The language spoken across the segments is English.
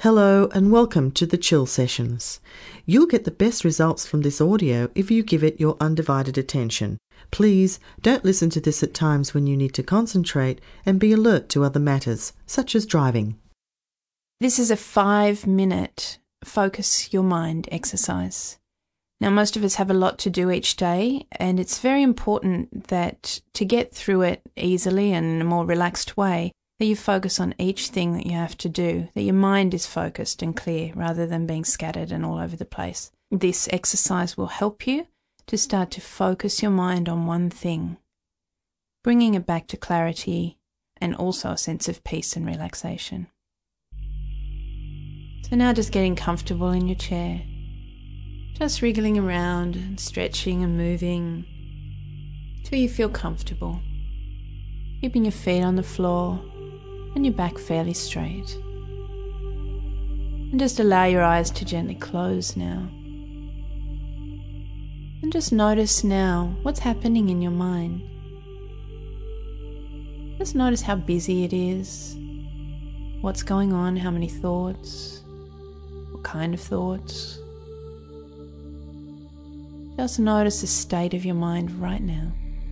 Hello and welcome to the Chill Sessions. You'll get the best results from this audio if you give it your undivided attention. Please don't listen to this at times when you need to concentrate and be alert to other matters, such as driving. This is a 5-minute focus your mind exercise. Now, most of us have a lot to do each day, and it's very important that to get through it easily and in a more relaxed way, that you focus on each thing that you have to do, that your mind is focused and clear rather than being scattered and all over the place. This exercise will help you to start to focus your mind on one thing, bringing it back to clarity and also a sense of peace and relaxation. So now just getting comfortable in your chair, just wriggling around and stretching and moving till you feel comfortable, keeping your feet on the floor and your back fairly straight. And just allow your eyes to gently close now. And just notice now what's happening in your mind. Just notice how busy it is, what's going on, how many thoughts, what kind of thoughts. Just notice the state of your mind right now.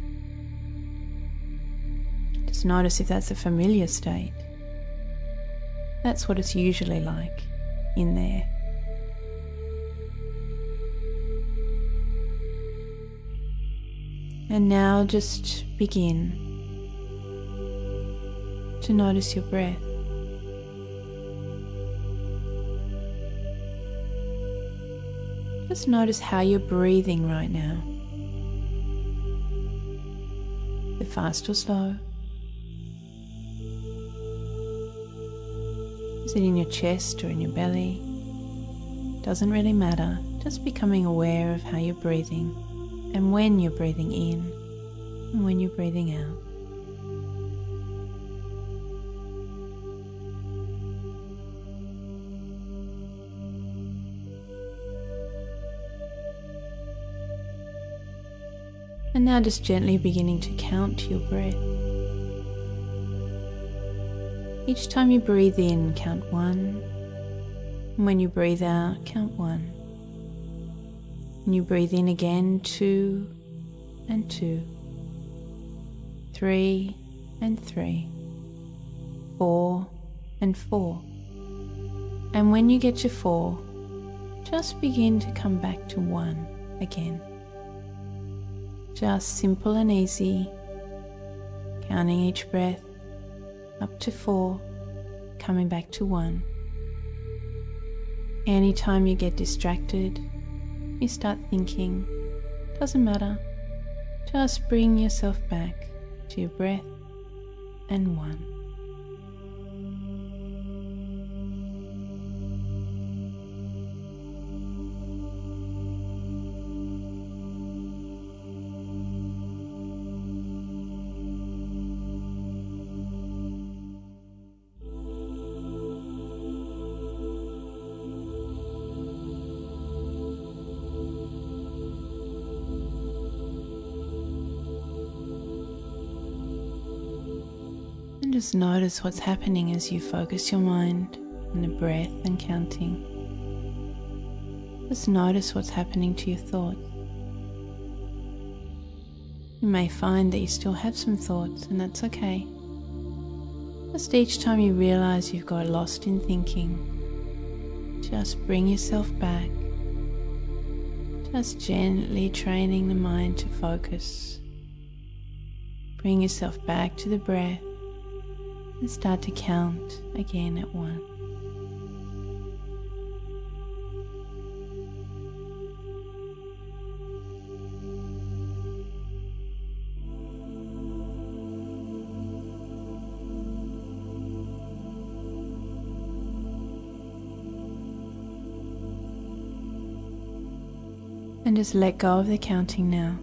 Just notice if that's a familiar state. That's what it's usually like in there. And now just begin to notice your breath. Just notice how you're breathing right now. Is it fast or slow? Is it in your chest or in your belly? Doesn't really matter. Just becoming aware of how you're breathing and when you're breathing in and when you're breathing out. And now just gently beginning to count your breath. Each time you breathe in, count 1. And when you breathe out, count 1. And you breathe in again, 2 and 2. 3 and 3. 4 and 4. And when you get to 4, just begin to come back to 1 again. Just simple and easy, counting each breath up to 4, coming back to 1. Anytime you get distracted, you start thinking, doesn't matter, just bring yourself back to your breath and 1. And just notice what's happening as you focus your mind on the breath and counting. Just notice what's happening to your thoughts. You may find that you still have some thoughts, and that's okay. Just each time you realize you've got lost in thinking, just bring yourself back. Just gently training the mind to focus. Bring yourself back to the breath and start to count again at 1. And just let go of the counting now.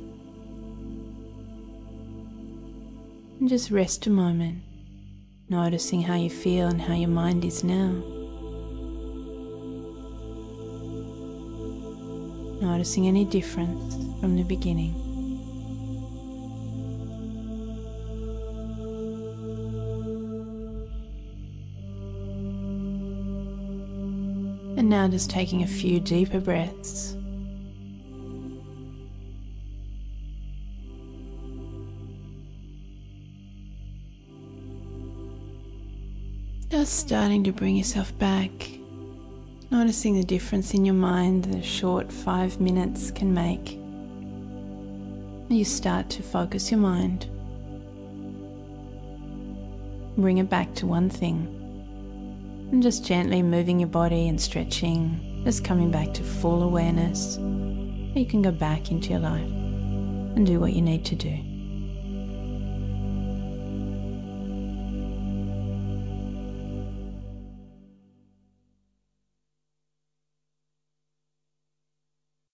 And just rest a moment, noticing how you feel and how your mind is now. Noticing any difference from the beginning. And now just taking a few deeper breaths. Just starting to bring yourself back, noticing the difference in your mind that a short 5 minutes can make. You start to focus your mind. Bring it back to one thing. And just gently moving your body and stretching, just coming back to full awareness. You can go back into your life and do what you need to do.